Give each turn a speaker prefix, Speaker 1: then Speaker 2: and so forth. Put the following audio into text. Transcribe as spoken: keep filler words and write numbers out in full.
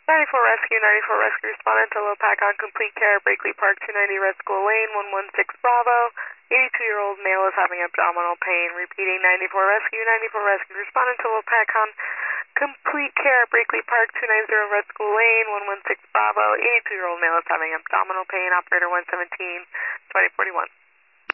Speaker 1: ninety-four Rescue, ninety-four Rescue responded to low pack on complete care, Brakely Park, two ninety Red School Lane, one one six Bravo. eighty-two-year-old male is having abdominal pain. Repeating, ninety-four Rescue, ninety-four Rescue responded to low pack on complete care, Brakely Park, two ninety Red School Lane, one one six Bravo. eighty-two-year-old male is having abdominal pain. Operator one seventeen, twenty forty-one.